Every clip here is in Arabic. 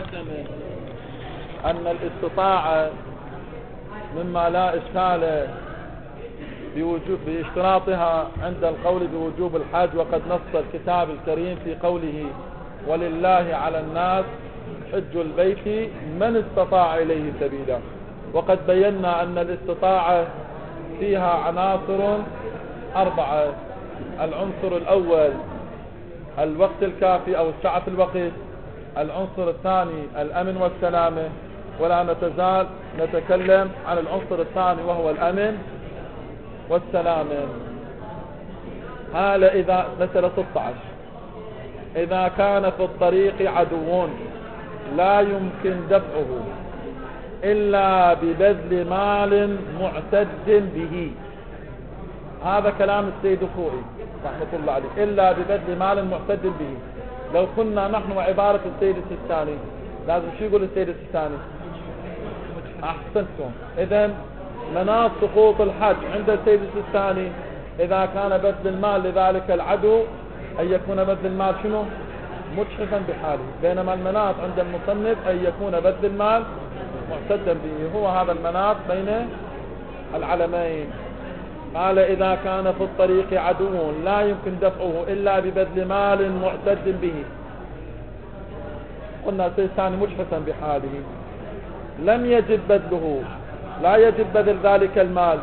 المقدمة أن الاستطاعة مما لا إشكال باشتراطها عند القول بوجوب الحج، وقد نص الكتاب الكريم في قوله ولله على الناس حج البيت من استطاع إليه سبيلا. وقد بينا أن الاستطاعة فيها عناصر 4. العنصر الأول الوقت الكافي أو السعة في الوقت. العنصر الثاني الأمن والسلامة، ولا نتزال نتكلم عن العنصر الثاني وهو الأمن والسلامة. هذا إذا مسألة 16 إذا كان في الطريق عدو لا يمكن دفعه إلا ببذل مال معتد به. هذا كلام السيد الخوئي رحمة الله عليه، إلا ببذل مال معتد به. لو كنا نحن وعبارة السيد السيستاني لازم شو يقول السيد السيستاني؟ أحسنتم. إذن مناط سقوط الحج عند السيد السيستاني إذا كان بذل المال لذلك العدو أن يكون بذل المال شنو؟ مجحفا بحاله، بينما المناط عند المصنف أن يكون بذل المال معتدا به. هو هذا المناط بين العلمين. قال إذا كان في الطريق عدو لا يمكن دفعه إلا ببذل مال معتد به. قلنا السيستاني مجحفا بحاله لم يجب بذله، لا يجب بذل ذلك المال،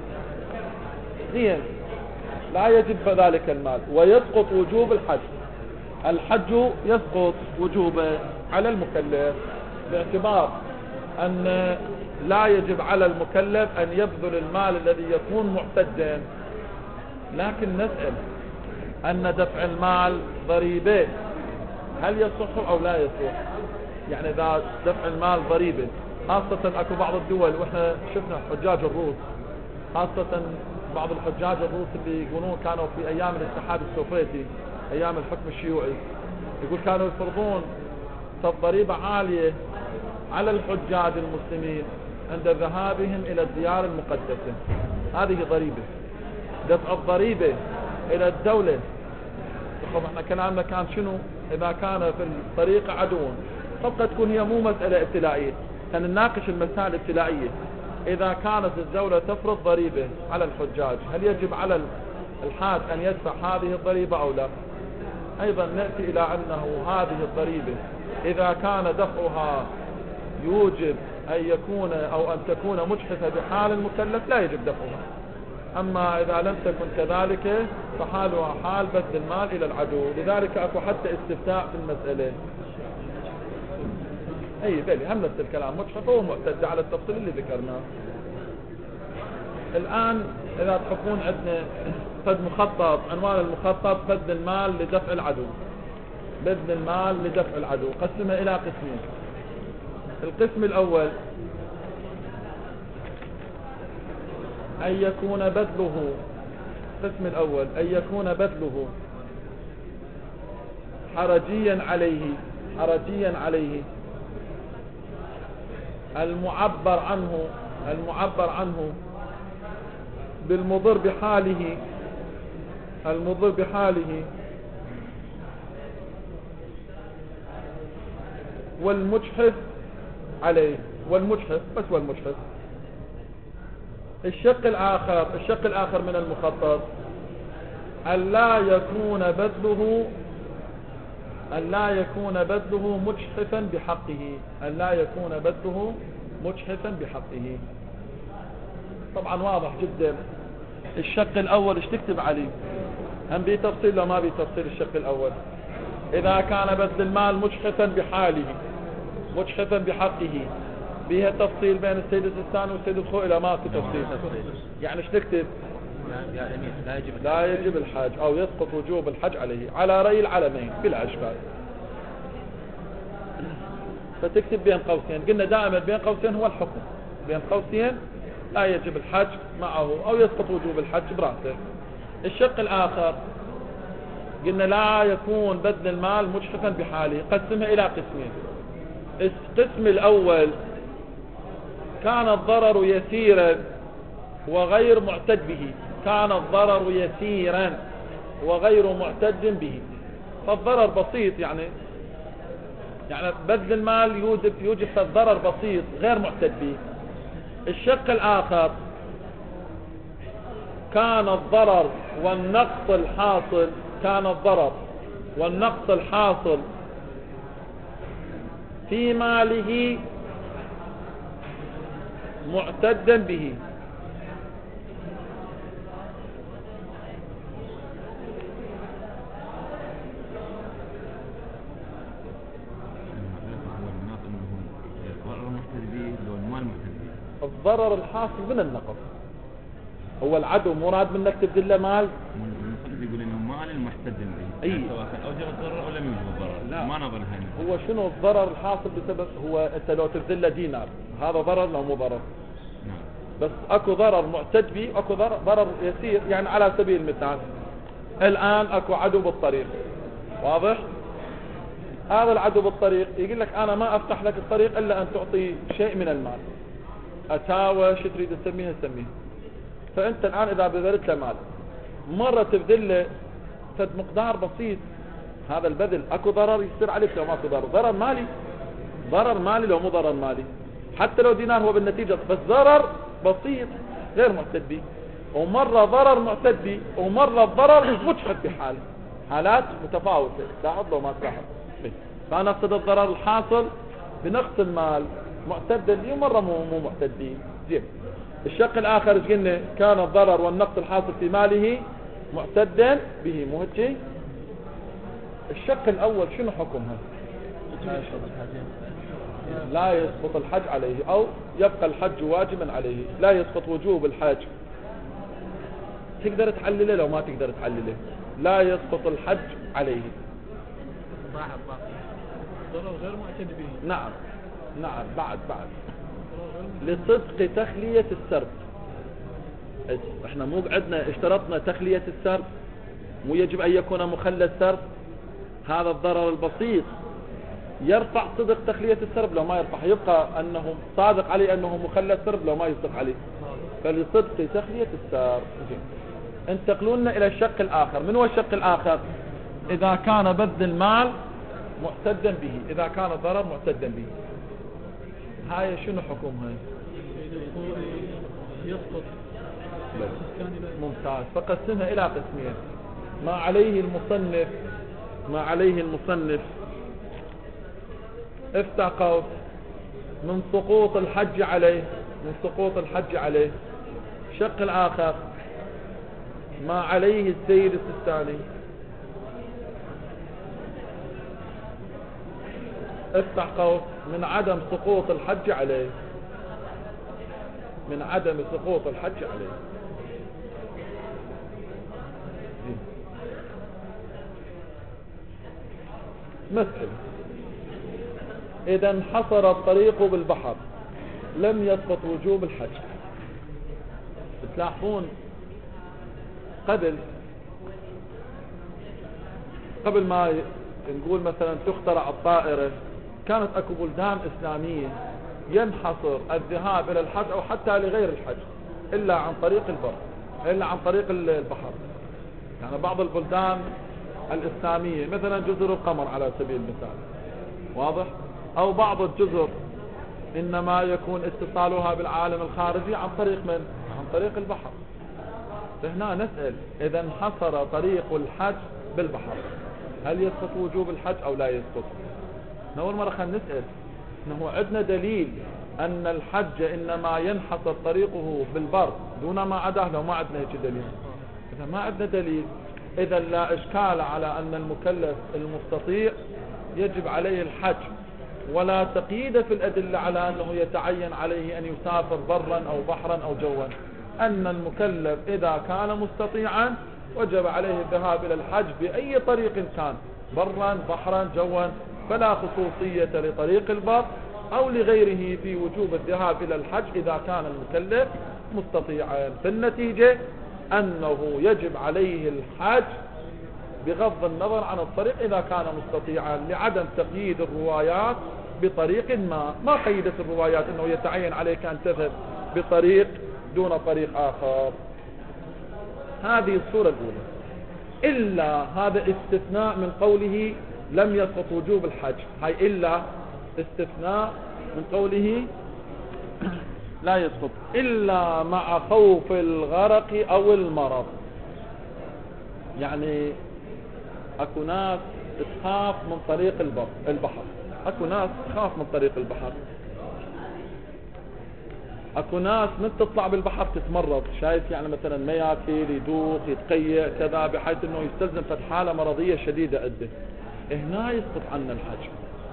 لا يجب ذلك المال، ويسقط وجوب الحج. الحج يسقط وجوبه على المكلف باعتبار أن لا يجب على المكلف أن يبذل المال الذي يكون معتدا. لكن نسأل أن دفع المال ضريبة هل يصح أو لا يصح؟ يعني إذا دفع المال ضريبة، خاصة أكو بعض الدول وإحنا شفنا حجاج الروس، خاصة بعض الحجاج الروس اللي يقولون كانوا في أيام الاتحاد السوفيتي أيام الحكم الشيوعي، يقول كانوا يفرضون ضريبة عالية على الحجاج المسلمين عند ذهابهم إلى الديار المقدسة. هذه ضريبة. دفع الضريبة إلى الدولة، احنا كلامنا كان شنو؟ إذا كان في الطريق عدو، قد تكون هي مو مسألة ابتلائية، سنناقش المسائل الابتلائية. إذا كانت الدولة تفرض ضريبة على الحجاج هل يجب على الحاج أن يدفع هذه الضريبة أو لا؟ أيضا نأتي إلى أنه هذه الضريبة إذا كان دفعها يوجب أن يكون أو أن تكون مجحفة بحال المكلف لا يجب دفعها. أما إذا لم تكن كذلك فحالها حال بذل المال إلى العدو. لذلك أكو حتى استفتاء في المسألة. أي بلي هم نفس الكلام، مجحفة ومعتدة على التفصيل اللي ذكرناه. الآن إذا تحطون عندنا قد مخطط، عنوان المخطط بذل المال لدفع العدو. بذل المال لدفع العدو قسمه إلى قسمين. القسم الأول أن يكون بذله، القسم الأول أن يكون بذله حرجيا عليه المعبر عنه بالمضر بحاله والمجحف عليه، والمجحف بس والمجحف. الشق الآخر من المخطط أن لا يكون بذله مجحفا بحقه. طبعا واضح جدا. الشق الأول ايش تكتب عليه؟ هم بتفصيل لو ما بتفصيل. الشق الأول إذا كان بذل المال مجحفا بحقه بها تفصيل بين السيد السيستاني والسيد الخوئي لا ما في تفصيل. يعني ايش تكتب؟ لا يجب الحج أو يسقط وجوب الحج عليه على رأي العلمين بلا إشكال. فتكتب بين قوسين، قلنا دائما بين قوسين هو الحكم، بين قوسين لا يجب الحج معه أو يسقط وجوب الحج براسه. الشق الآخر قلنا لا يكون بذل المال مجحفا بحاله، قسمها إلى قسمين. القسم الأول كان الضرر يسيرا وغير معتد به، فالضرر بسيط، يعني يعني بذل المال يوجب ضرر بسيط غير معتد به. الشق الآخر كان الضرر والنقص الحاصل في ماله معتدا به. الضرر الحاصل من النقص هو العدو، مراد منك تبذل له مال. يقول انه مال المحتد به اي سواء كان اوجب الضرر ولا يوجب الضرر. لا، ما نظر هنا هو شنو الضرر الحاصل بسبب. هو انت لو تبذل له دينار هذا ضرر لو مو ضرر؟ نعم. بس اكو ضرر معتد به، اكو ضرر يسير. يعني على سبيل المثال الان اكو عدو بالطريق، واضح؟ هذا العدو بالطريق يقول لك انا ما افتح لك الطريق الا ان تعطي شيء من المال، اتاوى شو تريد تسميها سميها. فانت الان اذا بذلت له مال مرة تبذل له فد مقدار بسيط، هذا البذل اكو ضرر يصير عليك لو ماكو ضرر. ضرر مالي لو مو ضرر مالي، حتى لو دينار هو بالنتيجة بس ضرر بسيط غير معتد به. ومرة ضرر معتد به ومرة ضرر مجحد بحاله، حالات متفاوتة تلاحظ لو ما تلاحظ. فانا اقصد الضرر الحاصل بنقص المال معتد به ومرة مو معتد به. زين. الشق الاخر ايش قلنا؟ كان الضرر والنقص الحاصل في ماله معتدا به، مو هيك؟ الشق الاول شنو حكمها؟ لا يسقط الحج عليه او يبقى الحج واجبا عليه. لا يسقط وجوب الحج. تقدر تحلله لو ما تقدر تحلله. لا يسقط الحج عليه. ضرر غير معتد به. نعم بعد لصدق تخلية السرب. احنا مو عندنا اشترطنا تخلية السرب، مو يجب ان يكون مخلى السرب. هذا الضرر البسيط يرفع صدق تخلية السرب لو ما يرفع، يبقى انه صادق عليه انه مخلى السرب لو ما يصدق عليه. فلصدق تخلية السرب. انتقلون الى الشق الاخر. من هو الشق الاخر؟ اذا كان بذل المال معتدا به، اذا كان الضرر معتدا به. هاي شنو حكمها؟ يسقط. ممتاز. فقسمها الى قسمين. ما عليه المصنف افتح قوس من سقوط الحج عليه. الشق الاخر ما عليه السيد السيستاني افتح قوس من عدم سقوط الحج عليه. مسألة: إذا انحصر الطريق بالبحر لم يسقط وجوب الحج. تلاحظون قبل ما نقول مثلا تخترع الطائرة كانت اكو بلدان اسلامية ينحصر الذهاب الى الحج او حتى لغير الحج الا عن طريق البحر. يعني بعض البلدان الاسلامية مثلا جزر القمر على سبيل المثال، واضح؟ او بعض الجزر انما يكون اتصالها بالعالم الخارجي عن طريق من؟ عن طريق البحر. فهنا نسأل: اذا انحصر طريق الحج بالبحر هل يسقط وجوب الحج او لا يسقط؟ اول مرة خلينا نسأل انه عندنا دليل ان الحج انما ينحصر طريقه بالبر دون ما عداه. لو ما عندنا هيك دليل، اذا ما عندنا دليل اذا لا اشكال على ان المكلف المستطيع يجب عليه الحج، ولا تقييد في الادلة على انه يتعين عليه ان يسافر برا او بحرا او جوا. ان المكلف اذا كان مستطيعا وجب عليه الذهاب الى الحج باي طريق كان، برا بحرا جوا، فلا خصوصية لطريق البر او لغيره في وجوب الذهاب الى الحج اذا كان المكلف مستطيعا. في النتيجة انه يجب عليه الحج بغض النظر عن الطريق اذا كان مستطيعا، لعدم تقييد الروايات بطريق ما قيدت الروايات انه يتعين عليك ان تذهب بطريق دون طريق اخر. هذه الصورة الاولى. الا هذا استثناء من قوله لم يسقط وجوب الحج، هاي إلا استثناء من قوله لا يسقط إلا مع خوف الغرق أو المرض. يعني اكو ناس تخاف من طريق البحر، اكو ناس تخاف من طريق البحر، اكو ناس من تطلع بالبحر تتمرض، شايف يعني مثلا ما ياكل يدوخ يتقيأ كذا، بحيث انه يستلزم فد حالة مرضية شديدة عنده، هنا يسقط عنا الحج.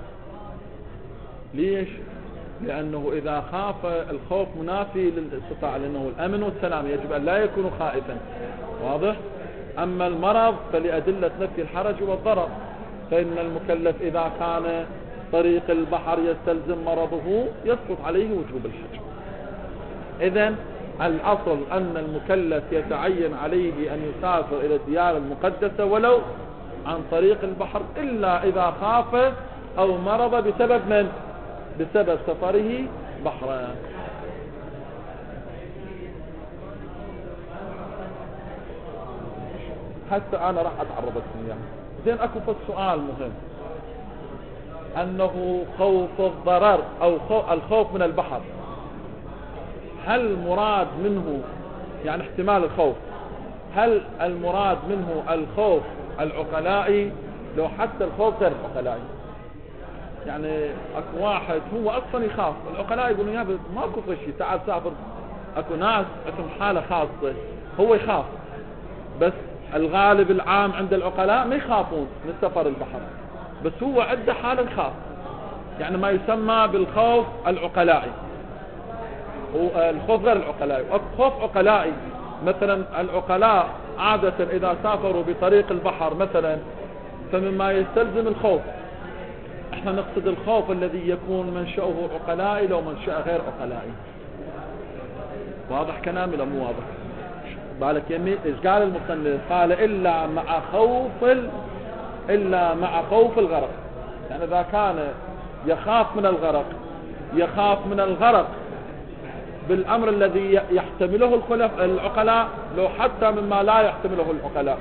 ليش؟ لانه اذا خاف الخوف منافي للاستطاعة، لانه الامن والسلام يجب ان لا يكون خائفا، واضح؟ اما المرض فلأدلة نفي الحرج والضرر، فان المكلف اذا كان طريق البحر يستلزم مرضه يسقط عليه وجوب الحج. اذن الاصل ان المكلف يتعين عليه ان يسافر الى الديار المقدسة ولو عن طريق البحر، الا اذا خاف او مرض بسبب من؟ بسبب سفره بحرا. حتى انا راح اتعرض لكم اياه. زين اكو سؤال مهم، انه خوف الضرر او الخوف من البحر، هل مراد منه يعني احتمال الخوف، هل المراد منه الخوف العقلائي لو حتى الخوف غير العقلائي؟ يعني اكو واحد هو اصلا يخاف، العقلاء يقولون يا ماكو شيء تعال سافر، اكو ناس عندهم حالة خاصة هو يخاف، بس الغالب العام عند العقلاء ما يخافون من سفر البحر، بس هو عنده حالة يخاف، يعني ما يسمى بالخوف العقلائي، والخوف غير العقلائي. خوف عقلائي مثلا العقلاء عادة اذا سافروا بطريق البحر مثلا فمما يستلزم الخوف، احنا نقصد الخوف الذي يكون منشأه عقلائي لو منشأه غير عقلائي. واضح كلامي لو مو واضح؟ بالك يمي ايش قال المصنف؟ قال الا مع خوف الغرق، يعني اذا كان يخاف من الغرق بالامر الذي يحتمله العقلاء لو حتى مما لا يحتمله العقلاء.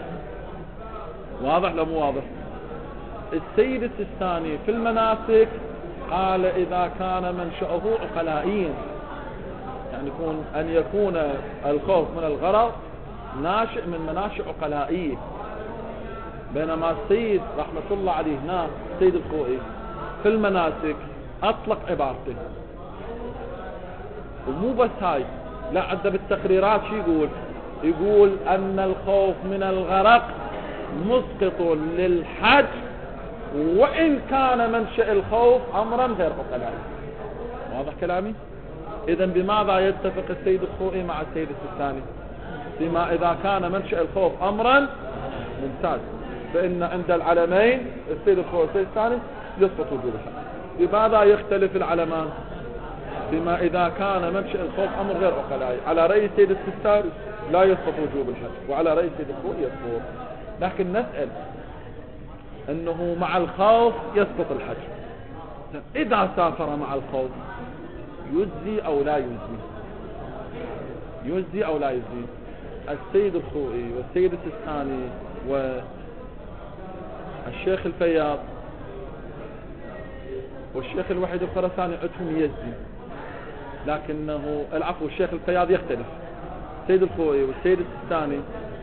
واضح لو مو واضح؟ السيد السيستاني في المناسك قال اذا كان منشأه عقلائيا، يعني ان يكون الخوف من الغرق ناشئ من مناشئ عقلائية، بينما السيد رحمة الله عليه هنا السيد الخوئي في المناسك اطلق عبارته، ومو بس هاي، لا عنده بالتقريرات شو يقول ان الخوف من الغرق مسقط للحج وإن كان منشأ الخوف أمرا غير عقلائي. واضح كلامي؟ إذن بماذا يتفق السيد الخوئي مع السيد السيستاني؟ فيما إذا كان منشأ الخوف أمرا ممتاز، فإن عند العلمين السيد الخوئي والسيد السيستاني يسقط وجوب الحج. بماذا يختلف العلمان؟ فيما إذا كان منشأ الخوف أمر غير عقلائي، على رأي السيد السيستاني لا يسقط وجوب الحج، وعلى رأي السيد الخوئي يسقط. لكن نسأل انه مع الخوف يسقط الحج، اذا سافر مع الخوف يجزي او لا يجزي؟ السيد الخوئي والسيد السيستاني والشيخ الفياض والشيخ الوحيد الخرساني عندهم يجزي، لكنه العفو الشيخ الفياض يختلف، السيد الخوئي والسيد السيستاني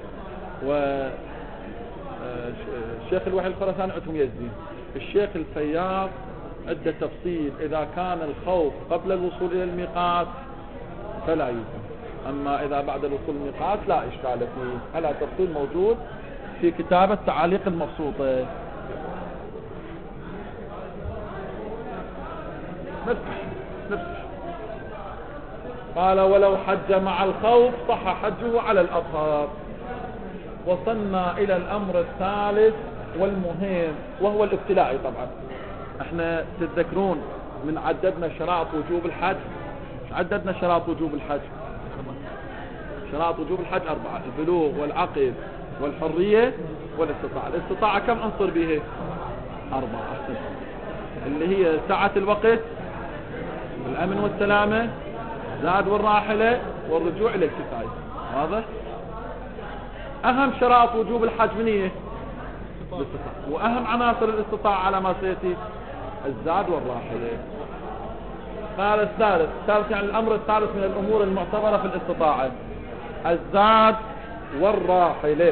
الشيخ الوحيد الخرساني عندهم يزدي. الشيخ الفياض عنده تفصيل، اذا كان الخوف قبل الوصول الى الميقات فلا يزدي، اما اذا بعد الوصول الميقات لا اشكال فيه. هذا تفصيل موجود في كتاب التعاليق المبسوطة. نفس قال ولو حج مع الخوف صح حجه على الأظهر. وصلنا الى الامر الثالث والمهم وهو الابتلاعي. طبعا احنا تتذكرون من عددنا شرائط وجوب الحج، عددنا شرائط وجوب الحج، شرائط وجوب الحج 4، البلوغ والعقل والحرية والاستطاعة. الاستطاعة كم عنصر به؟ 4 اللي هي سعة الوقت، الامن والسلامة، زاد والراحلة، والرجوع الى الكفاية. واضح؟ اهم شرائط وجوب الحج من هي؟ الاستطاعة. وأهم عناصر الاستطاعة على ما سيأتي الزاد والراحلة. قال الثالث يعني الأمر الثالث من الأمور المعتبرة في الاستطاعة الزاد والراحلة.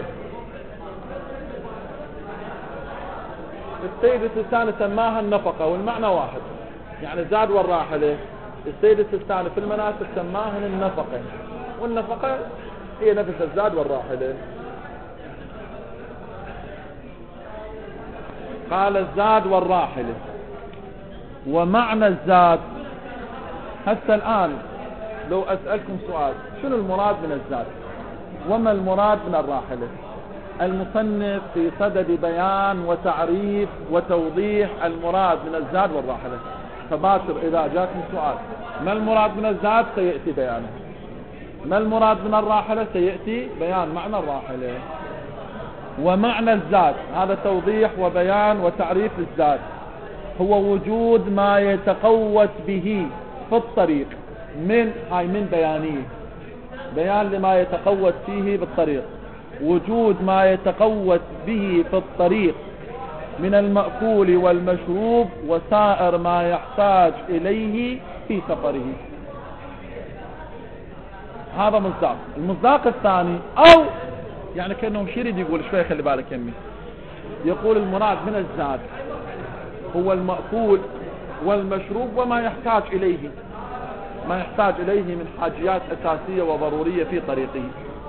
السيد السيستاني سماها النفقة والمعنى واحد، يعني الزاد والراحلة. السيد السيستاني في المناسك سماها النفقة، والنفقة هي نفس الزاد والراحلة. قال الزاد والراحلة. ومعنى الزاد، هسه الآن لو أسألكم سؤال شنو المراد من الزاد وما المراد من الراحلة؟ المصنف في صدد بيان وتعريف وتوضيح المراد من الزاد والراحلة. فباشر إذا جاكم سؤال ما المراد من الزاد سيأتي بيانه، ما المراد من الراحلة سيأتي بيان معنى الراحلة. ومعنى الزاد هذا توضيح وبيان وتعريف الزاد هو وجود ما يتقوت به في الطريق من بيانيه، بيان لما يتقوت فيه بالطريق، وجود ما يتقوت به في الطريق من المأكول والمشروب وسائر ما يحتاج إليه في سفره. هذا مصداق. المصداق الثاني أو يعني كأنه مشير يقول شوي خلي بالك يمي، يقول المراد من الزاد هو المأكول والمشروب وما يحتاج إليه، ما يحتاج إليه من حاجيات أساسية وضرورية في طريقه،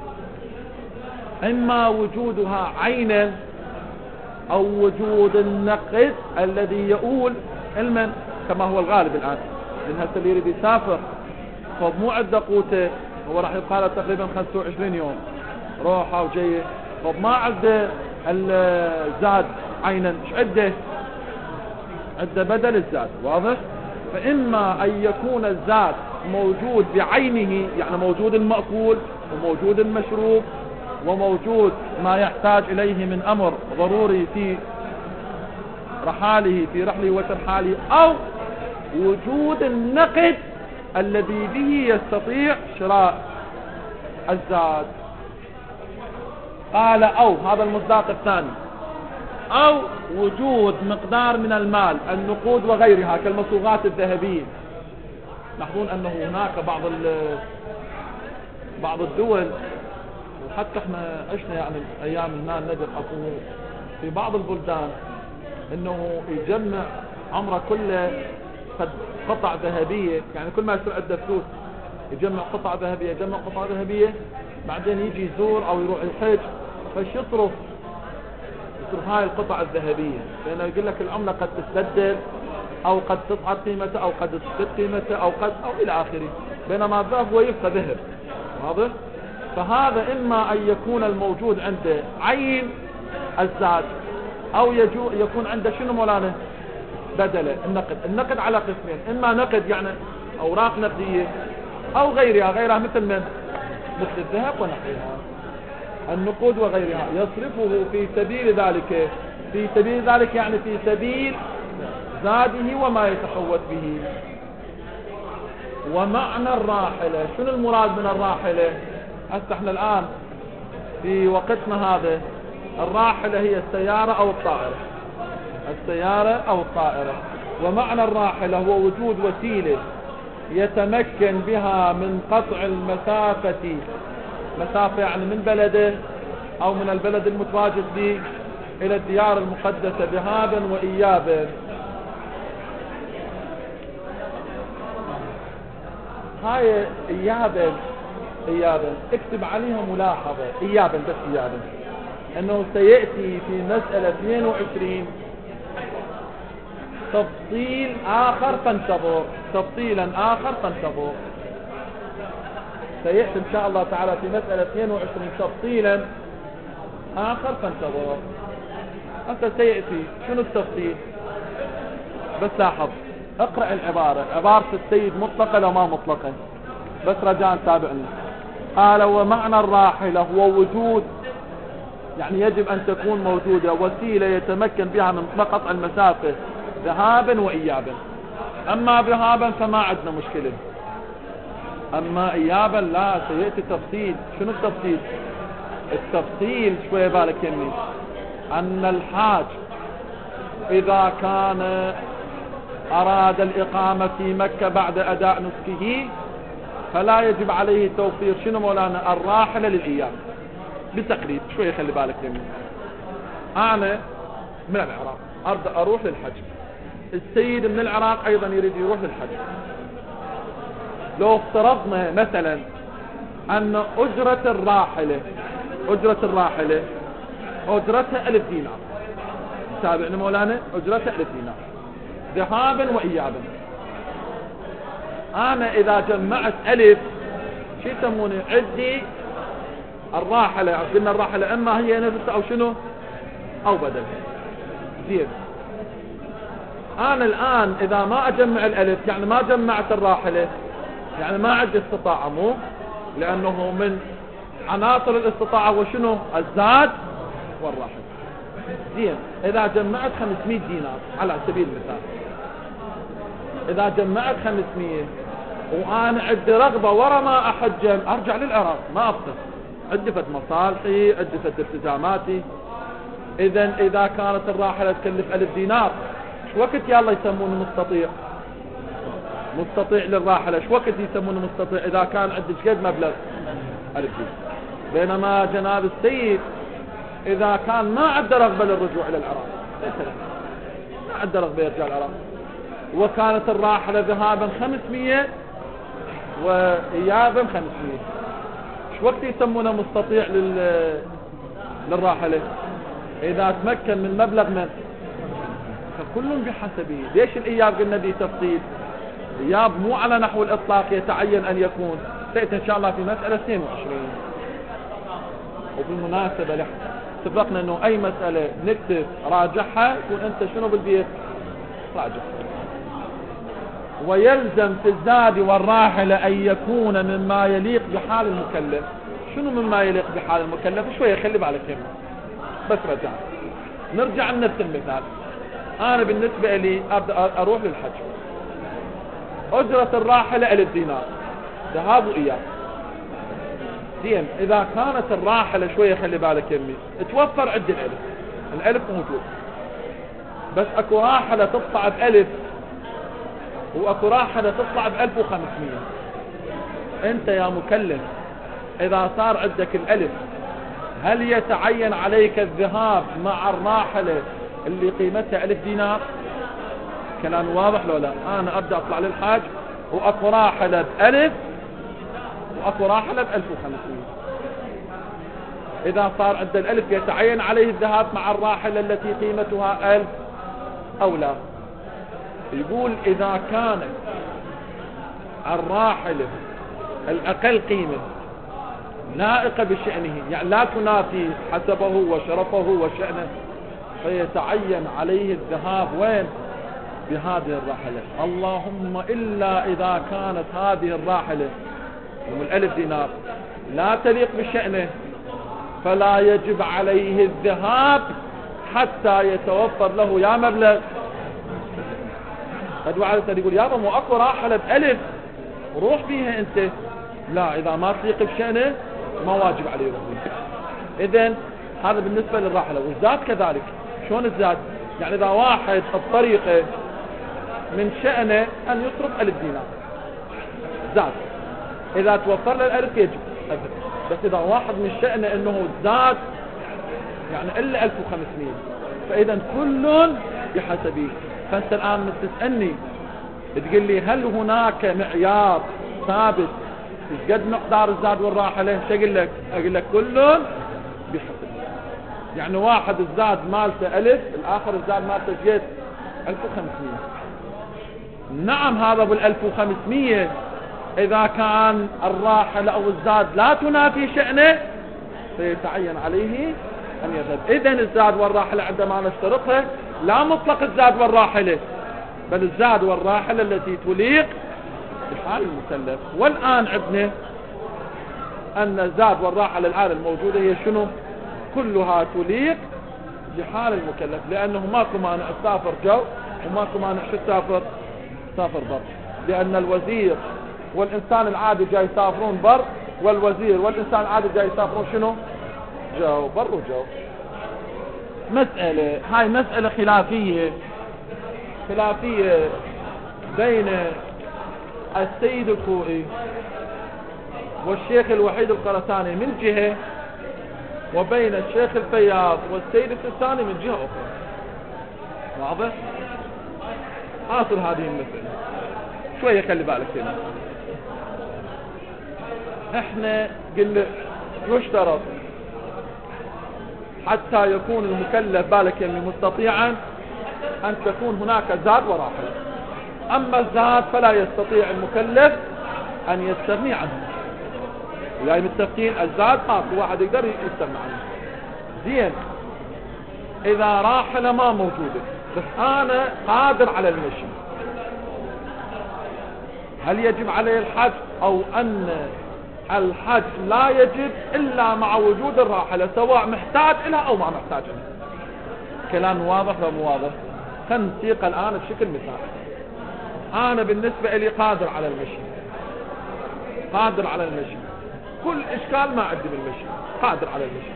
إما وجودها عينا أو وجود النقد الذي يؤول علما كما هو الغالب الآن. لأن هسه اللي يريد يسافر فمو عنده قوته، هو راح يبقى له تقريبا 25 يوم روحه وجايه، فما عنده الزاد عينا، ايش عنده بدل الزاد، واضح؟ فإما أن يكون الزاد موجود بعينه، يعني موجود المأكول وموجود المشروب وموجود ما يحتاج إليه من أمر ضروري في رحاله في رحله وترحاله، أو وجود النقد الذي به يستطيع شراء الزاد. قال أو هذا المصداق الثاني، أو وجود مقدار من المال النقود وغيرها كالمصوغات الذهبية. لاحظون أنه هناك بعض الدول، وحتى احنا عشنا يعني أيام النار ندر أقول في بعض البلدان أنه يجمع عمره كله قطع ذهبية، يعني كل ما يصير عنده فلوس يجمع قطع ذهبية، يجمع قطع ذهبية، بعدين يجي يزور أو يروح الحج فيصرف هاي القطع الذهبية، لأنه يقول لك العملة قد تستبدل أو قد تصعد قيمته أو قد تسقط قيمته أو إلى آخره، بينما الذهب هو يبقى ذهب، واضح؟ فهذا إما أن يكون الموجود عنده عين الزاد، أو يكون عنده شنو مولانا بدله النقد على قسمين، إما نقد يعني أوراق نقدية أو غيرها مثل الذهب ونحوها، النقود وغيرها، يصرفه في سبيل ذلك يعني في سبيل زاده وما يتقوت به. ومعنى الراحلة، شنو المراد من الراحلة؟ هسه احنا الآن في وقتنا هذا الراحلة هي السيارة أو الطائرة. ومعنى الراحلة هو وجود وسيلة يتمكن بها من قطع مسافة يعني من بلده أو من البلد المتواجد به إلى الديار المقدسة ذهابا وإيابا. هاي إيابا اكتب عليها ملاحظة، إيابا أنه سيأتي في مسألة 22 تفصيلا آخر فانتظر. سيأتي إن شاء الله تعالى في مسألة 22 تفصيلا آخر فانتظر. أنت سيأتي شنو التفصيل؟ بس لاحظ اقرأ العبارة، عبارة السيد مطلقة لو ما مطلقة، بس رجاء تابعني. قال ومعنى الراحلة هو وجود، يعني يجب أن تكون موجودة وسيلة يتمكن بها من قطع المسافة ذهابا وإيابا. أما ذهابا فما عندنا مشكلة، أما إيابا لا، سيأتي تفصيل. شنو التفصيل؟ التفصيل شوية بالك يمي، أن الحاج إذا كان أراد الإقامة في مكة بعد أداء نسكه فلا يجب عليه توفير شنو مولانا الراحلة للإيام بالتقريب. شوية خلي بالك مني، أنا من العراق أريد أروح للحج، السيد من العراق أيضا يريد يروح للحج. لو افترضنا مثلا أن أجرة الراحلة أجرتها 1000 دينار، تابعني مولانا، أجرتها 1000 دينار ذهابا وإيابا. أنا إذا جمعت 1000 شو يسمونه عندي الراحلة، قلنا الراحلة اما هي نفسها او شنو او بدل. زين انا الان اذا ما اجمع 1000 يعني ما جمعت الراحلة، يعني ما عندي استطاعة، مو لانه من عناصر الاستطاعة وشنو الزاد والراحلة. زين اذا جمعت 500 دينار على سبيل المثال، اذا جمعت 500 وانا عندي رغبة ورا ما احجم ارجع للعراق ما ابقى، عندي فت مصالحي، عندي فت التزاماتي. اذا كانت الراحلة تكلف 1000 دينار شو وقت يلا يسمونه مستطيع للراحلة؟ شو وقت يسمونه مستطيع اذا كان عندي شقد مبلغ 1000 دينار؟ بينما جناب السيد اذا كان ما عنده رغبة للرجوع الى العراق، ما عنده رغبة يرجع العراق، وكانت الراحلة ذهابا 500 وإيابا 500، شو وقت يسمونه مستطيع للراحلة؟ إذا تمكن من مبلغ من، فكل بحسبه. ليش الإياب قلنا دي تفصيل؟ الإياب مو على نحو الإطلاق يتعين أن يكون، سيأتي إن شاء الله في مسألة 22. وبالمناسبة اتفقنا أنه أي مسألة نكتب راجعها يكون أنت شنو بالبيت راجع. ويلزم في الزاد والراحلة أن يكون مما يليق بحال المكلف. شنو مما يليق بحال المكلف؟ شوية خلي بالك هنا بس نرجع لنفس المثال. أنا بالنسبة لي أبدأ أروح للحج، أجرة الراحلة 1000 دينار ذهاب وإياب. زين إذا كانت الراحلة شوية خلي بالك يمي توفر عندي 1000 موجود، بس أكو راحلة تطلع ب1000 واكو راحلة تطلع ب1500. انت يا مكلف اذا صار عندك 1000 هل يتعين عليك الذهاب مع الراحلة اللي قيمتها 1000 دينار؟ كلام واضح لو لا؟ انا ابدأ اطلع للحاج واكو راحلة ب1000 واكو راحلة ب1500. اذا صار عند 1000 يتعين عليه الذهاب مع الراحلة التي قيمتها 1000 او لا؟ يقول إذا كانت الراحلة الأقل قيمة لائقة بشأنه، يعني لا تنافي حسبه وشرفه وشأنه، فيتعين عليه الذهاب وين؟ بهذه الراحلة. اللهم إلا إذا كانت هذه الراحلة من 1000 دينار لا تليق بشأنه فلا يجب عليه الذهاب حتى يتوفر له يا مبلغ. قد وعدت يقول يابا مو اكو راحلة ب1000 روح بيها انت، لا اذا ما تليق بشأنه ما واجب عليه يروح بيها. اذن هذا بالنسبة للراحلة. والزاد كذلك. شلون الزاد؟ يعني اذا واحد الطريقة من شأنه ان يصرف 1000 دينار زاد، اذا توفر له 1000 يجب. بس اذا واحد من شأنه انه زاد يعني الا 1500 فاذا كل بحسبه. فانت الان تسألني تقول لي هل هناك معيار ثابت قد مقدار الزاد والراحلة؟ اقول لك كل بحسب. يعني واحد الزاد مالته 1000 الاخر الزاد مالته جيت 1500. نعم هذا بال1500 اذا كان الراحلة او الزاد لا تنافي شأنه فيتعين عليه ان يذهب. اذن الزاد والراحلة عندما نشترطها لا مطلق الزاد والراحلة، بل الزاد والراحلة التي تليق بحال المكلف. والآن عندنا أن الزاد والراحلة الآن الموجودة هي شنو؟ كلها تليق بحال المكلف، لأنه ماكو مانع تسافر جو وماكو مانع تسافر بر، لأن الوزير والإنسان العادي جاي يسافرون بر، والوزير والإنسان العادي جاي يسافرون شنو؟ جو، بر وجو. مسألة، هاي مسألة خلافية بين السيد الخوئي والشيخ الوحيد القرطاني من جهة، وبين الشيخ الفياض والسيد السيستاني من جهة أخرى. واضح؟ حاصل هذه المسألة شوية، خلي بالك هنا. احنا قلنا يشترط حتى يكون المكلف بالك يعني مستطيعا أن تكون هناك زاد وراحل. أما الزاد فلا يستطيع المكلف أن يستغني عنه. يعني متفقين الزاد ما في واحد يقدر يستغني عنه. زين، إذا راحلة ما موجودة بس أنا قادر على المشي، هل يجب عليه الحج أو أن الحج لا يجب إلا مع وجود الراحلة سواء محتاج إلها أو ما محتاج إلها؟ كلام واضح ولا مو واضح؟ خلينا نسيق الآن بشكل مثال. أنا بالنسبة لي قادر على المشي، كل إشكال ما عندي بالمشي، قادر على المشي.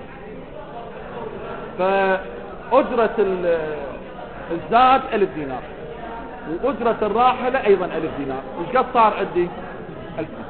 فأجرة الزاد 1000 دينار وأجرة الراحلة أيضا 1000 دينار. إيش قد صار عندي؟ 1000 دينار.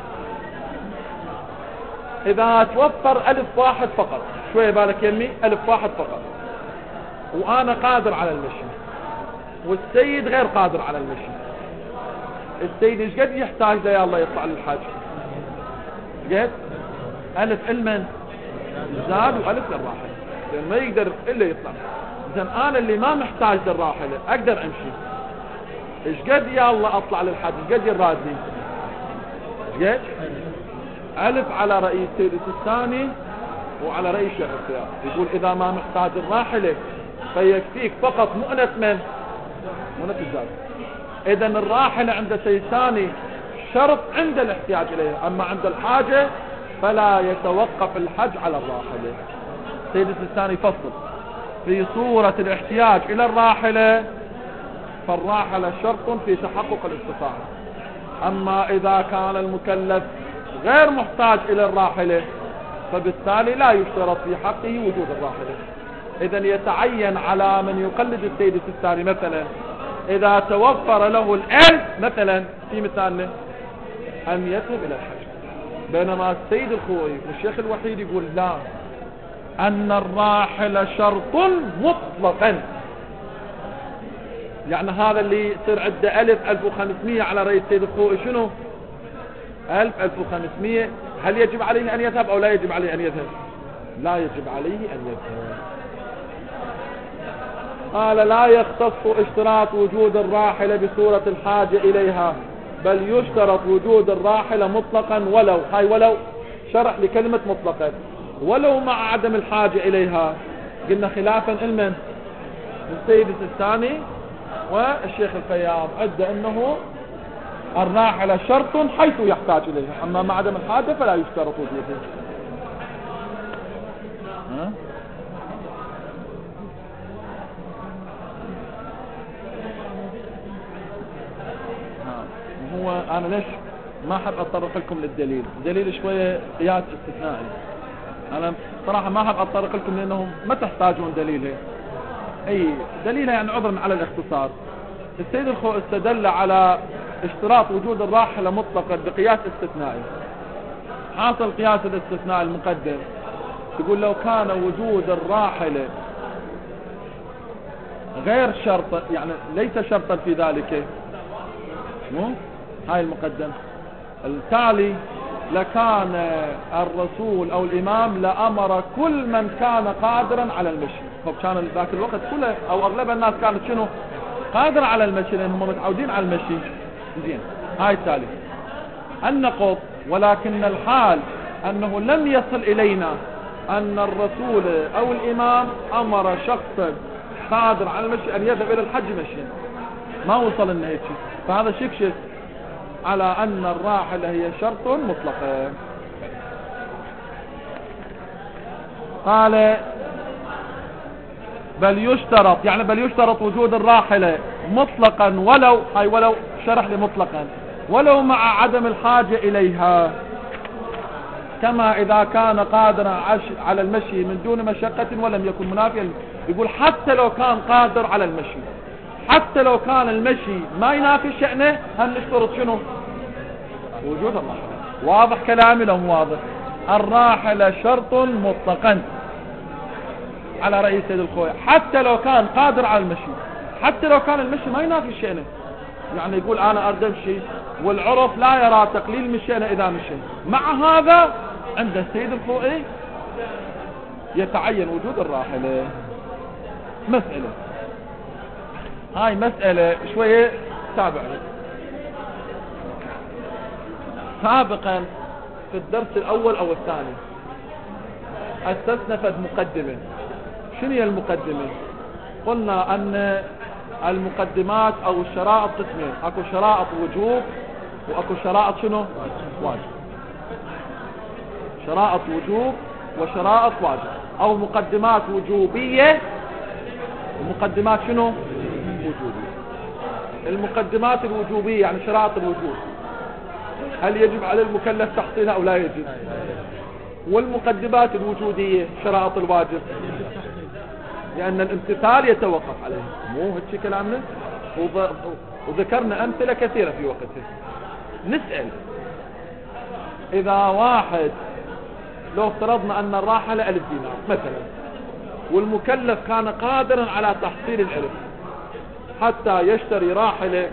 إذا توفر 1000 واحد فقط، شوية بالك يمي، 1000 واحد فقط، وأنا قادر على المشي والسيد غير قادر على المشي، السيد إيش قد يحتاج له يا الله يطلع للحج؟ قد 1000 علما زاد و1000 للراحلة، لأن ما يقدر إلا يطلع. إذن أنا اللي ما محتاج للراحلة أقدر أمشي، إيش قد يا الله أطلع للحج؟ إيش قد يرادني؟ قد 1000 على رأي السيد الثاني وعلى رأي الشيخ السياق. يقول إذا ما محتاج الراحلة فيكفيك فقط مؤنة الزاد. إذن الراحلة عند السيستاني شرط عند الاحتياج إليها، أما عند الحاجة فلا يتوقف الحج على الراحلة. السيد السيستاني فصل في صورة الاحتياج إلى الراحلة، فالراحلة شرط في تحقق الاستطاعة. أما إذا كان المكلف غير محتاج إلى الراحلة فبالتالي لا يشترط في حقه وجود الراحلة. إذن يتعين على من يقلد السيد السيستاني مثلا إذا توفر له 1000 مثلا في مثالنا أن يذهب إلى الحج، بينما السيد الخوئي والشيخ الوحيد يقول لا، أن الراحلة شرط مطلقا. يعني هذا اللي يصير عنده 1000 1500 على رأي السيد الخوئي شنو؟ 1000 1500 هل يجب عليه أن يذهب أو لا يجب عليه أن يذهب؟ لا يجب عليه أن يذهب. قال لا يختص اشتراط وجود الراحلة بصورة الحاجة إليها، بل يشترط وجود الراحلة مطلقا ولو شرح لكلمة مطلقا ولو مع عدم الحاجة إليها. قلنا خلافا لمن؟ السيد السيستاني والشيخ الفياض عد أنه الراحلة شرط حيث يحتاج إليها، أما مع عدم الحاجة فلا يشترط وجودها. هو أنا ليش ما أحب أتطرق لكم للدليل؟ دليل شوية قياس استثنائي. أنا صراحة ما أحب أتطرق لكم لأنهم ما تحتاجون دليلها، أي دليلها يعني عذرا على الاختصار. السيد الخوئي استدل على اشتراط وجود الراحلة مطلقا بقياس استثنائي. حاصل قياس الاستثناء المقدم يقول لو كان وجود الراحلة غير شرط، يعني ليس شرطا في ذلك، هاي المقدم التالي لكان الرسول او الامام لامر كل من كان قادرا على المشي. فكان ذاك الوقت كله او اغلب الناس كانت شنو؟ قادر على المشي لانهم متعودين على المشي. زين، هاي التالي النقض ولكن الحال انه لم يصل الينا ان الرسول او الامام امر شخصا قادر على المشي ان يذهب الى الحج مشيا، ما وصل لنا هيك. فهذا يكشف على ان الراحلة هي شرط مطلق. قال بل يشترط وجود الراحلة مطلقا ولو شرح لي مطلقا ولو مع عدم الحاجة اليها. كما إذا كان قادرا على المشي من دون مشقة ولم يكن منافيا. يقول حتى لو كان قادر على المشي، حتى لو كان المشي ما ينافي شأنه، هم نشترط شنو؟ وجود الراحلة. واضح كلامي لهم؟ واضح. الراحلة شرط مطلقا على رأي سيد الخوي، حتى لو كان قادر على المشي، حتى لو كان المشي ما ينافي شأنه. يعني يقول أنا أريد أمشي والعرف لا يرى تقليل من شأنه إذا مشي، مع هذا عند السيد الخوئي يتعين وجود الراحلة. مسألة، هاي مسألة شوية تابع. سابقا في الدرس الأول أو الثاني أسسنا فد مقدمة. شنو هي المقدمة؟ قلنا أن المقدمات أو الشرائط قسمين، أكو شرائط وجوب وأكو شرائط شنو؟ واجب. شرائط وجوب وشرائط واجب، أو مقدمات وجوبية ومقدمات شنو؟ وجوبية. المقدمات الوجوبية يعني شرائط الوجوب، هل يجب على المكلف تحصيلها أو لا يجب؟ والمقدمات الوجودية شرائط الواجب، لأن الامتثال يتوقف عليه. مو هيك كلامنا؟ وذكرنا أمثلة كثيرة في وقتها. نسأل إذا واحد لو افترضنا أن الراحلة 1000 دينار مثلا، والمكلف كان قادرا على تحصيل الألف حتى يشتري راحلة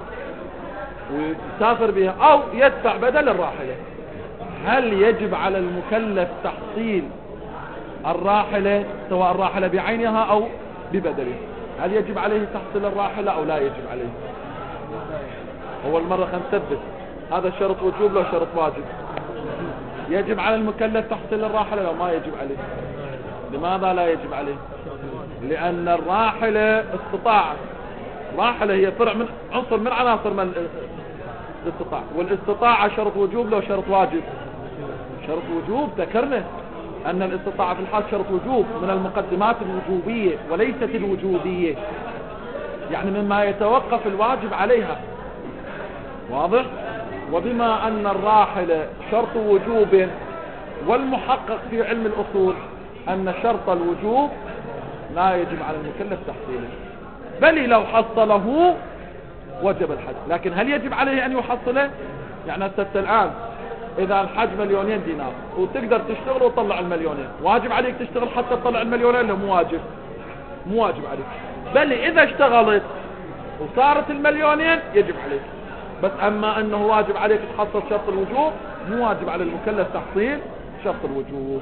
ويسافر بها أو يدفع بدل الراحلة، هل يجب على المكلف تحصيل الراحلة سواء الراحلة بعينها أو ببدلها؟ هل يجب عليه تحصيل الراحلة أو لا يجب عليه؟ أول مرة نثبت هذا شرط وجوب لو شرط واجب. يجب على المكلف تحصيل الراحلة لو ما يجب عليه. لماذا لا يجب عليه؟ لأن الراحلة استطاعة، الراحلة هي فرع من عنصر من عناصر الاستطاعة، والاستطاعة شرط وجوب لو شرط واجب. شرط وجوب. ذكرنا أن الاستطاعة في الحال شرط وجوب من المقدمات الوجوبية وليست الوجوبية، يعني مما يتوقف الواجب عليها. واضح؟ وبما أن الراحلة شرط وجوب، والمحقق في علم الأصول أن شرط الوجوب لا يجب على المكلف تحصيله، بل لو حصله وجب الحج. لكن هل يجب عليه أن يحصله؟ يعني الآن إذا الحج 2,000,000 دينار وتقدر تشتغل وتطلع 2,000,000، واجب عليك تشتغل حتى تطلع 2,000,000 ولا مو واجب؟ مو واجب عليك. بل إذا اشتغلت وصارت 2,000,000 يجب عليك. بس أما أنه واجب عليك تحصل شرط الوجوب، مو واجب على المكلف تحصيل شرط الوجوب.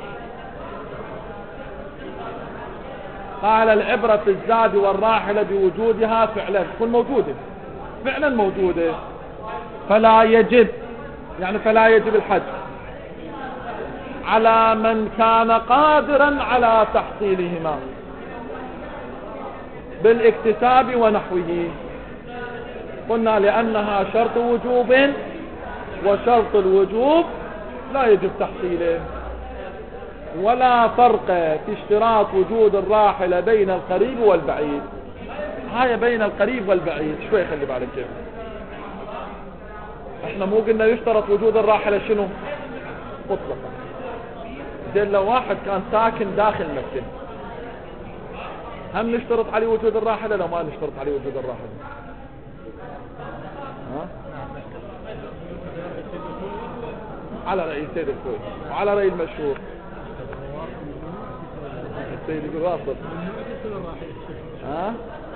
قال العبرة في الزاد والراحلة بوجودها فعلا، تكون موجودة فعلا موجودة، فلا يجب، يعني فلا يجب الحج على من كان قادرا على تحصيلهما بالاكتساب ونحوه. قلنا لأنها شرط وجوب، وشرط الوجوب لا يجب تحصيله. ولا فرق في اشتراط وجود الراحلة بين القريب والبعيد. هاي بين القريب والبعيد شوي خلي بالك كيف. احنا مو قلنا يشترط وجود الراحلة شنو مطلقا؟ زين لو واحد كان ساكن داخل مكة، هم نشترط عليه وجود الراحلة لو ما نشترط عليه وجود الراحلة؟ ها؟ على رأي سيد الكويت وعلى رأي المشهور السيد يقول واصل. ها؟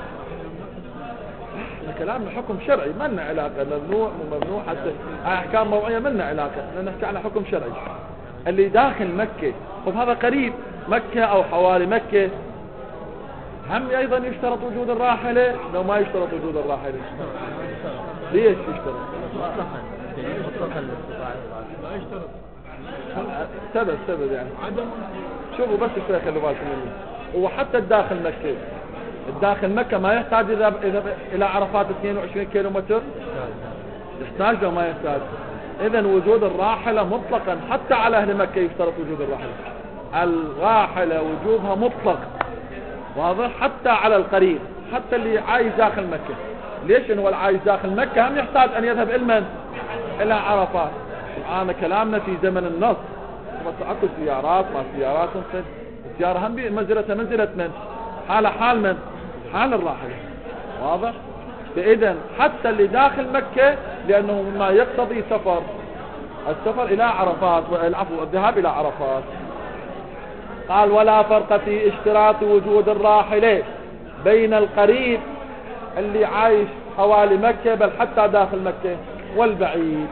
احنا كلامنا حكم شرعي، ما لنا علاقة ممنوع وممنوع، حتى احكام موضوعية ما لنا علاقة، نحكي عن حكم شرعي. اللي داخل مكة، طب هذا قريب مكة او حوالي مكة، هم ايضا يشترط وجود الراحلة لو ما يشترط وجود الراحلة؟ ليش يشترط؟ مطلقا الاستطاعة لا يشترط. سبب يعني عدم. شوفوا بس شوي خلوا بالكم مني. هو حتى الداخل مكة، الداخل مكة ما يحتاج إذا إلى عرفات 22 كيلو متر؟ يحتاج لو ما يحتاج. إذن وجود الراحلة مطلقا حتى على أهل مكة يشترط وجود الراحلة. الراحلة وجودها مطلق، واضح؟ حتى على القريب، حتى اللي عايش داخل مكة. ليش؟ إنه العايش داخل مكة هم يحتاج أن يذهب إلى من؟ إلى عرفات. الآن كلامنا في زمن النص، بس اكو سيارات ما سيارات السيارة هم منزلتها منزلة من حال من حال الراحلة. واضح؟ فإذا حتى اللي داخل مكة لأنه مما يقتضي السفر إلى عرفات والعفو الذهاب إلى عرفات. قال ولا فرق في اشتراط وجود الراحلة بين القريب اللي عايش حوالي مكة بل حتى داخل مكة والبعيد.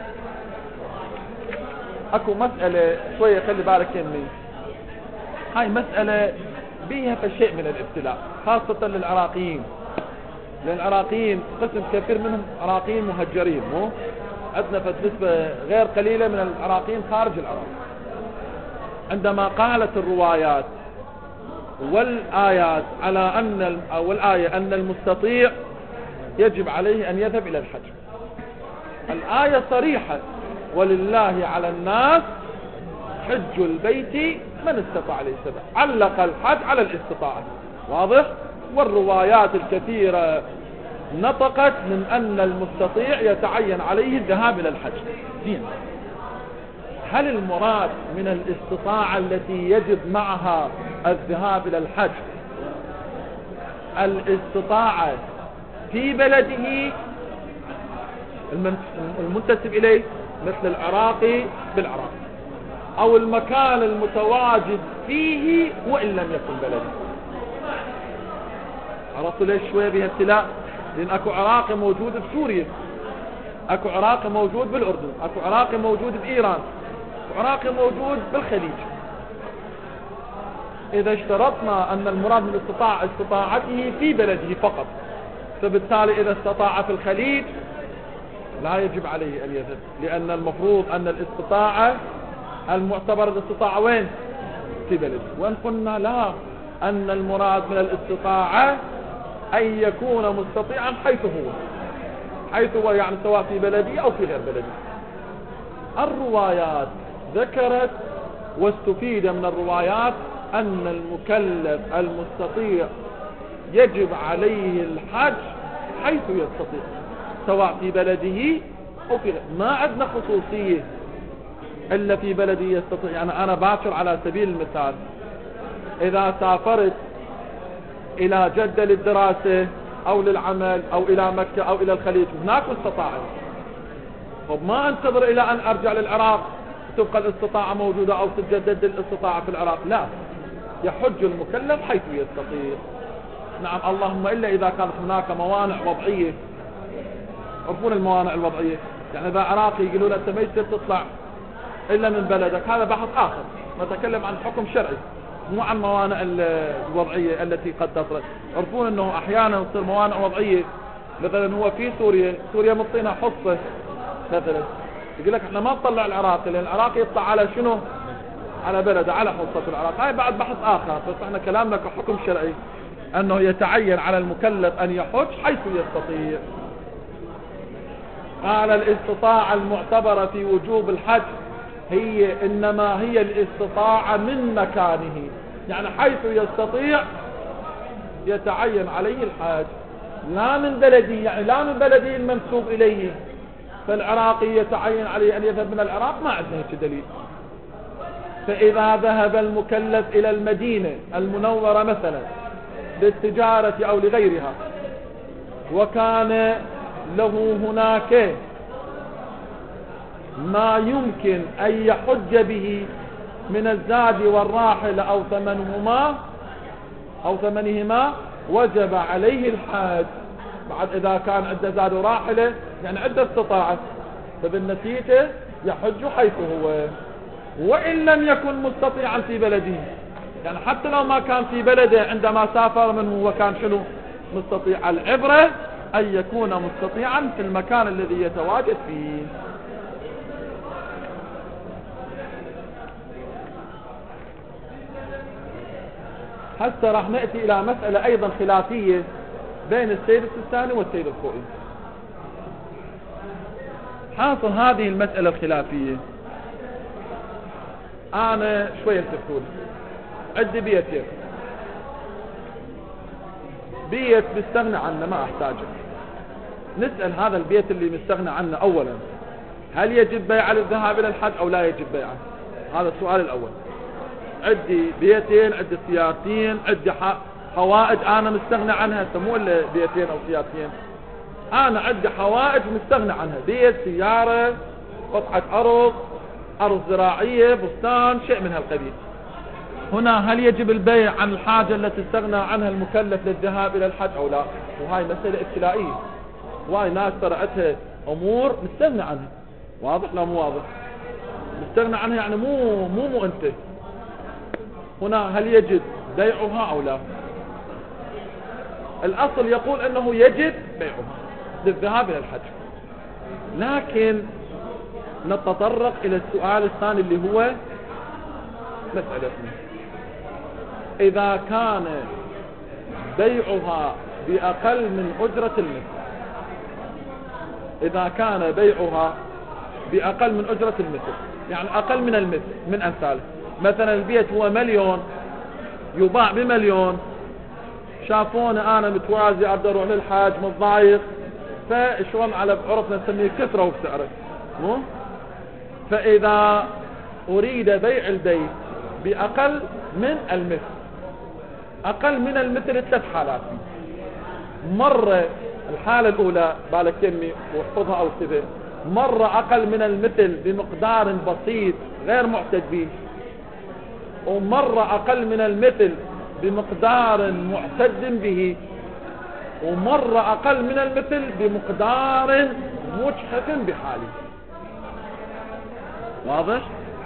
اكو مسألة شوية خلي بالك مني، هاي مسألة بيها شيء من الابتلاء خاصة للعراقيين، لأن العراقيين قسم كثير منهم عراقيين مهجرين، مو عندنا نسبة غير قليلة من العراقيين خارج العراق. عندما قالت الروايات والآيات على والآية أن المستطيع يجب عليه أن يذهب إلى الحج، الآية صريحة ولله على الناس حج البيت من استطاع عليه سبيلا، علق الحج على الاستطاعة. واضح؟ والروايات الكثيرة نطقت من أن المستطيع يتعين عليه الذهاب إلى الحج. زين، هل المراد من الاستطاعة التي يجب معها الذهاب إلى الحج الاستطاعة في بلده المنتسب إليه مثل العراقي بالعراق، أو المكان المتواجد فيه وإن لم يكن بلده؟ عرفتوا ليش شوية بها ابتلاء؟ لأن أكو عراقي موجود بسوريا، أكو عراقي موجود بالأردن، أكو عراقي موجود بإيران، أكو عراقي موجود بالخليج. إذا اشترطنا أن المراد من الاستطاعة استطاعته في بلده فقط، فبالتالي إذا استطاع في الخليج لا يجب عليه أن يذهب، لأن المفروض أن الاستطاعة المعتبر الاستطاعة وين؟ في بلده. وإن قلنا لا، أن المراد من الاستطاعة أن يكون مستطيعا حيث هو يعني سواء في بلدي أو في غير بلدي. الروايات ذكرت واستفيد من الروايات أن المكلف المستطيع يجب عليه الحج حيث يستطيع سواء في بلده أو في غير. ما عندنا خصوصية إلا في بلدي يستطيع. يعني أنا باكر على سبيل المثال إذا سافرت إلى جدة للدراسة أو للعمل أو إلى مكة أو إلى الخليج هناك استطاعة، طب ما أنتظر إلى أن أرجع للعراق تبقى الاستطاعة موجودة أو تتجدد الاستطاعة في العراق. لا، يحج المكلف حيث يستطيع. نعم، اللهم إلا إذا كانت هناك موانع وضعية. عرفون الموانع الوضعية؟ يعني إذا عراقي يقولون أنت ما يصير تطلع إلا من بلدك، هذا بحث آخر، نتكلم عن حكم شرعي مو عن موانع الوضعية التي قد تصل. عرفون أنه أحيانا تصير موانع وضعية، مثلا هو في سوريا مطينا حصة مثلا، يقول لك احنا ما نطلع العراقي لأن العراقي يطلع على شنو؟ على بلده، على حصة العراق. هاي بعد بحث آخر، بس احنا كلامنا كحكم شرعي أنه يتعين على المكلف أن يحج حيث يستطيع. قال الاستطاعة المعتبرة في وجوب الحج إنما هي الاستطاعة من مكانه، يعني حيث يستطيع يتعين عليه الحج، لا من بلدي، يعني لا من بلدي المنسوب إليه. فالعراقي يتعين عليه أن يذهب من العراق، ما عندنا هيك دليل. فإذا ذهب المكلف إلى المدينة المنورة مثلا للتجارة أو لغيرها، وكان له هناك ما يمكن أن يحج به من الزاد والراحل أو ثمنهما وجب عليه الحج. بعد إذا كان عنده زاد وراحلة يعني عنده استطاعة، فبالنتيجة يحج حيث هو، وإن لم يكن مستطيعا في بلده. يعني حتى لو ما كان في بلده عندما سافر منه وكان شنو؟ مستطيع. العبرة أن يكون مستطيعا في المكان الذي يتواجد فيه. هسه راح نأتي إلى مسألة أيضا خلافية بين السيد السيستاني والسيد الخوئي. حاصل هذه المسألة الخلافية، أنا شوية تقول عندي بيتين، بيت مستغنى عنه ما أحتاجه. نسأل هذا البيت اللي مستغنى عنه أولا هل يجب بيع للذهاب إلى الحج أو لا يجب بيعه؟ هذا السؤال الأول. عندي بيتين، عندي سيارتين، عندي حوائج أنا مستغنى عنها، مو إلا بيتين أو سيارتين. أنا عندي حوائج مستغنى عنها، بيت، سيارة، قطعة أرض زراعية، بستان، شيء من هالقبيل. هنا هل يجب البيع عن الحاجة التي استغنى عنها المكلف للذهاب إلى الحج أو لا؟ وهاي مسألة ابتلائية. وهاي ناس ترعتها أمور مستغنى عنها. واضح لا مو واضح؟ مستغنى عنها يعني مو أنت. هنا هل يجب بيعها أو لا؟ الأصل يقول أنه يجب بيعها للذهاب إلى الحج. لكن نتطرق إلى السؤال الثاني اللي هو مسألتنا. إذا كان بيعها بأقل من أجرة المثل، إذا كان بيعها بأقل من أجرة المثل، يعني أقل من المثل من أمثاله. مثلا البيت هو 1,000,000 يباع ب1,000,000، شافوني أنا متوازي أقدر أروح للحاج متضايق، فشلون على عرفنا نسميه كثرة بسعره، مو؟ فإذا أريد بيع البيت بأقل من المثل، أقل من المثل 3 حالات. مرة الحالة الأولى بالك يمي واحفظها أو كذا، مرة أقل من المثل بمقدار بسيط غير معتد به، ومرة أقل من المثل بمقدار معتد به، ومرة أقل من المثل بمقدار مجحف بحاله. واضح؟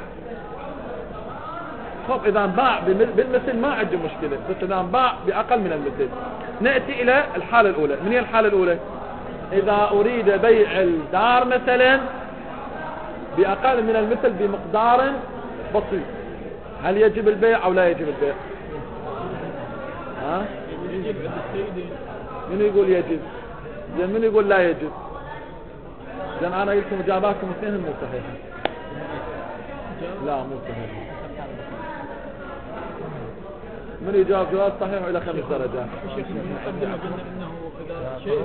خب إذا باع بالمثل ما عندي مشكلة، بس إذا باع بأقل من المثل. نأتي إلى الحالة الأولى. من هي الحالة الأولى؟ إذا أريد بيع الدار مثلا بأقل من المثل بمقدار بسيط، هل يجب البيع أو لا يجب البيع؟ ها؟ من يقول يجب؟ زين من يقول لا يجب؟ زين أنا قلتكم إجاباتكم اثنين مو صحيحة. لا مو صحيحة. من يجاوب جواب صحيح إلى 5 درجات. شيء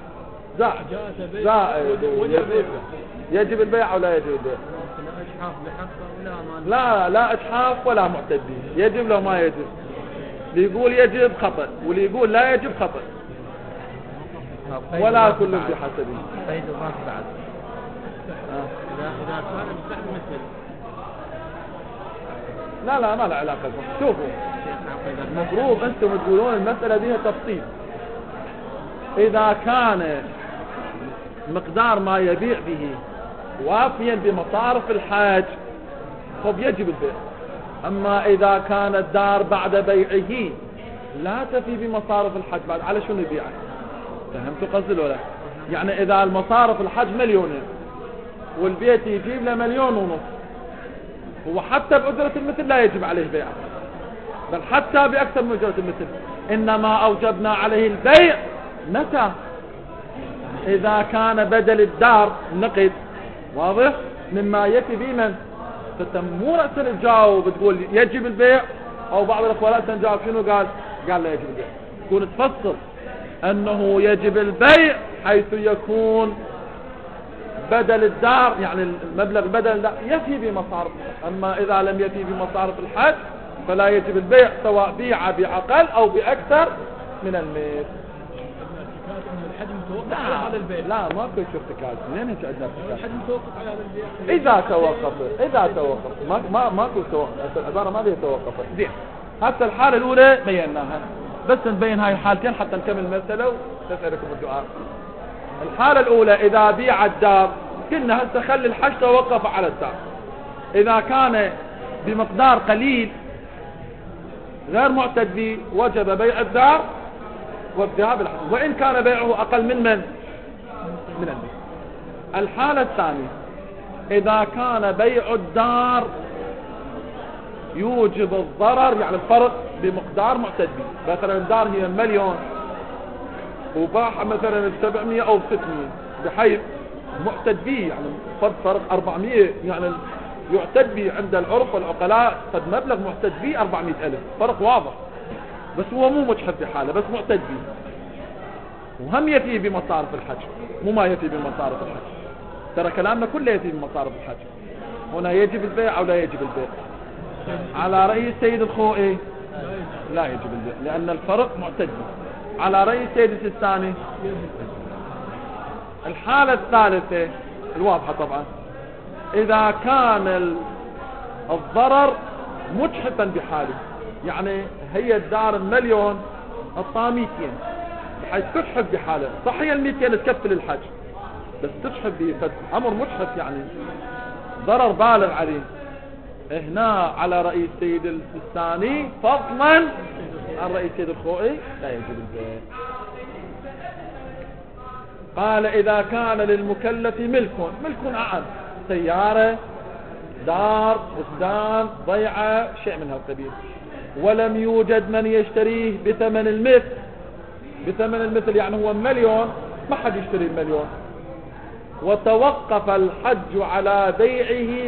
زائد يجب البيع أو لا يجب البيع؟ لا إجحاف ولا معتدي. يجب لو ما يجب. اللي يقول يجب خطأ، واللي يقول لا يجب خطأ، ولا كل بحسبه. قيد الراس بعد. إذا كان مثل لا ما له علاقة. شوفوا، المفروض أنتم تقولون المسألة بها تفصيل. إذا كان مقدار ما يبيع به وافيا بمصارف الحاج طب يجب البيع. أما إذا كان الدار بعد بيعه لا تفي بمصارف الحج بعد، على شنو يبيعه؟ فهمتوا قصدي ولا؟ يعني إذا المصارف الحج 1,000,000 والبيت يجيب له 1,500,000، هو حتى بأجرة المثل لا يجب عليه بيعه، بل حتى بأكثر من أجرة المثل. إنما أوجبنا عليه البيع متى؟ إذا كان بدل الدار نقد، واضح؟ مما يفي بمن؟ فمو رأسا تجاوب تقول يجب البيع، أو بعض الأخوة رأسا نجاوب شنو قال لا يجب البيع. تكون تفصل أنه يجب البيع حيث يكون بدل الدار، يعني المبلغ بدل الدار يفي بمصارف. أما إذا لم يفي بمصارف الحج فلا يجب البيع، سواء بيع بأقل أو بأكثر من المثل. الحج متوقف على هذا البيع. لا ما في ارتكاز. لين هيك عندنا ارتكاز؟ الحج متوقف على هذا البيع. إذا توقف ما في توقف. العبارة ما فيها توقف. زين، حتى الحالة الأولى بيناها، بس نبين هاي الحالتين حتى نكمل المسألة وتسألكم الدعاء. الحالة الأولى إذا بيع الدار، كنا هسه خلي الحج توقف على الدار. إذا كان بمقدار قليل غير معتد به وجب بيع الدار والذهاب الحج، وإن كان بيعه أقل من المثل. الحالة الثانية إذا كان بيع الدار يوجب الضرر، يعني الفرق بمقدار معتد به. مثلا الدار هي 1,000,000 وباعها مثلا 700 أو 600 بحيث معتد به، يعني فرق 400، يعني يعتد به عند العرف والعقلاء قد مبلغ معتد به 400,000، فرق واضح، بس هو مو مجحف بحاله، بس معتد به، وهم يفي بمصارف الحج، مو ما يفي بمصارف الحج. ترى كلامنا كله يفي بمصارف الحج. هنا يجب البيع أو لا يجب البيع؟ على رأي السيد الخوئي لا يجب البيع، لأن الفرق معتدل. على رأي السيد السيستاني الحالة الثالثة الواضحة طبعا، إذا كان الضرر مجحفا بحاله، يعني هي الدار المليون الطا 200 بحيث تجحف بحاله، صحيح 200 تكفل الحج بس تجحف به، أمر مجحف يعني ضرر بالغ عليه. هنا على رأي السيد السيستاني فضلا عن رأي السيد الخوئي لا يجب البيع. قال إذا كان للمكلف ملك أعم، سيارة، دار، بستان، ضيعة، شيء من هالقبيل، ولم يوجد من يشتريه بثمن المثل، يعني هو مليون ما حد يشتري المليون، وتوقف الحج على بيعه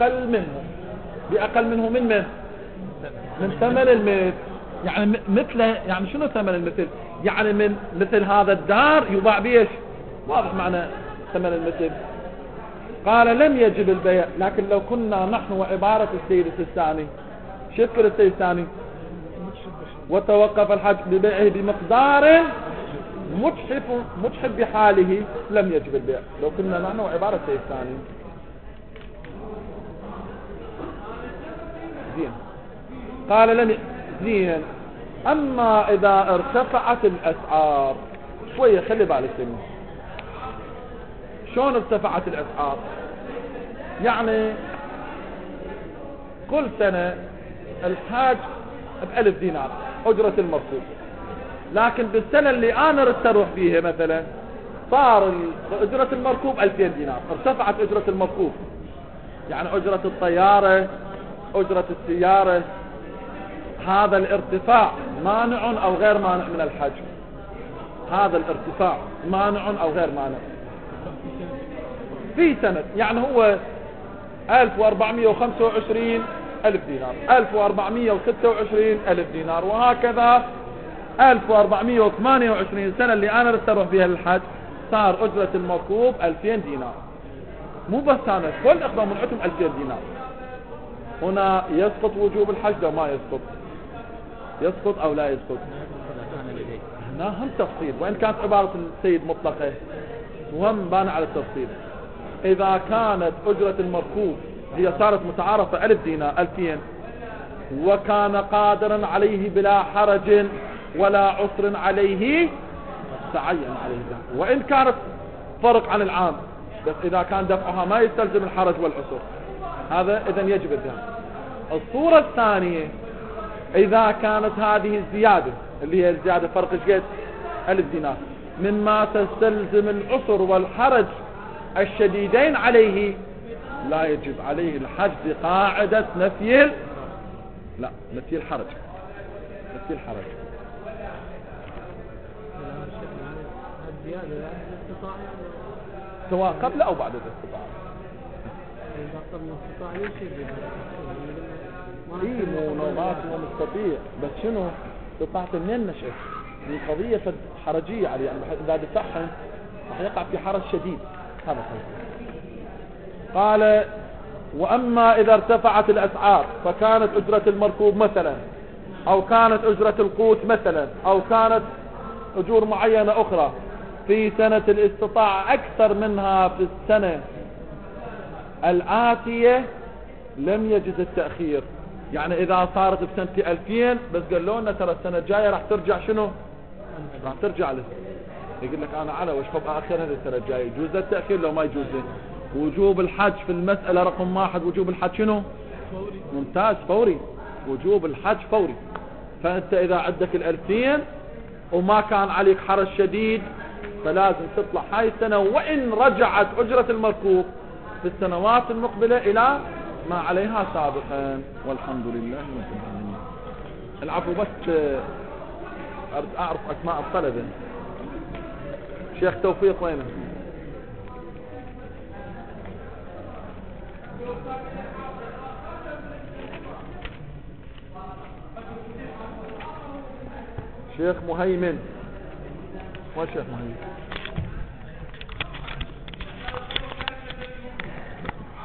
بأقل منه من ثمن المثل. يعني مثله، يعني شنو ثمن المثل؟ يعني من مثل هذا الدار يباع بيش، واضح معنى ثمن المثل. قال لم يجب البيع، لكن لو كنا نحن وعبارة السيد السيستاني، شكر السيد الثاني، وتوقف الحج ببيعه بمقدار مجحف بحاله لم يجب البيع، لو كنا نحن وعبارة السيد الثاني. زين. قال لم زين. اما اذا ارتفعت الاسعار، شوية خلي بالك منه، شلون ارتفعت الاسعار؟ يعني كل سنة الحاج ب1000 دينار اجرة المركوب، لكن بالسنة اللي انا ردت اروح فيها مثلا صار اجرة المركوب 2000 دينار، ارتفعت اجرة المركوب، يعني اجرة الطيارة، اجرة السيارة. هذا الارتفاع مانع او غير مانع من الحج؟ هذا الارتفاع مانع او غير مانع في سنة، يعني هو 1425 ألف دينار، 1426 ألف دينار، وهكذا 1428 سنة اللي أنا رست أروح فيها للحج صار أجرة المركوب 2000 دينار. مو بس أنا، كل إخوة منعتهم 2000 دينار. هنا يسقط وجوب الحج لو ما يسقط أو لا يسقط؟ هنا هم تفصيل، وإن كانت عبارة السيد مطلقة وهم بان على التفصيل. إذا كانت أجرة المركوب هي صارت متعارفة 1000 دينار 2000، وكان قادرا عليه بلا حرج ولا عسر عليه تعين عليه ده، وإن كانت فرق عن العام، بس إذا كان دفعها ما يستلزم الحرج والعسر هذا إذن يجب الدم. الصورة الثانية إذا كانت هذه الزيادة اللي هي الزيادة فرق قد 1000 دينار مما تستلزم العسر والحرج الشديدين عليه، لا يجب عليه الحج بقاعدة نفي الحرج. سواء قبل او بعد الاستطاعة. مو مستطيع، بس شنو استطاعت منين نشأت؟ من قضية حرجية عليه، يعني اذا دفعها راح يقع في حرج شديد. هذا قال واما اذا ارتفعت الاسعار فكانت اجرة المركوب مثلا، او كانت اجرة القوت مثلا، او كانت اجور معينة اخرى في سنة الاستطاعة اكثر منها في السنة الآتية لم يجد التأخير. يعني اذا صارت بسنة 2000 بس قالوا لنا ترى السنة الجاية راح ترجع شنو؟ راح ترجع يقول لك انا على وش اخرها السنة الجاية، يجوز التأخير لو ما يجوز. وجوب الحج في المسألة رقم 1، وجوب الحج شنو؟ ممتاز، فوري. وجوب الحج فوري. فانت اذا عندك 2000 وما كان عليك حرج شديد فلازم تطلع هاي السنة، وإن رجعت أجرة المركوب في السنوات المقبلة إلى ما عليها سابقا. والحمد لله رب العالمين. العفو، بس أعرف أسماء الطلبة. شيخ توفيق وينه؟ شيخ مهيمن. وين شيخ مهيمن؟